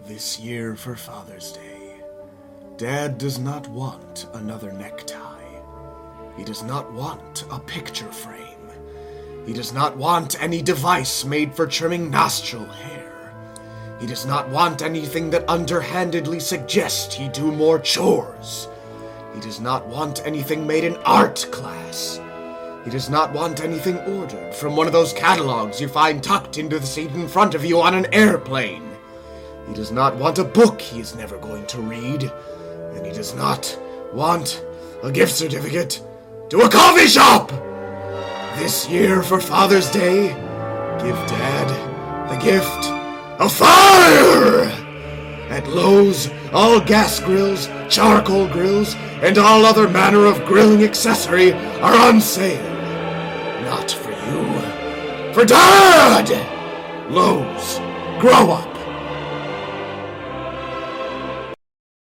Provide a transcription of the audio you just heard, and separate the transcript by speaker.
Speaker 1: This year for Father's Day, Dad does not want another necktie. He does not want a picture frame. He does not want any device made for trimming nostril hair. He does not want anything that underhandedly suggests he do more chores. He does not want anything made in art class. He does not want anything ordered from one of those catalogs you find tucked into the seat in front of you on an airplane. He does not want a book he is never going to read. And he does not want a gift certificate to a coffee shop! This year for Father's Day, give Dad the gift of fire! At Lowe's, all gas grills, charcoal grills, and all other manner of grilling accessory are on sale. Not for you. For Dad! Lowe's. Grow up.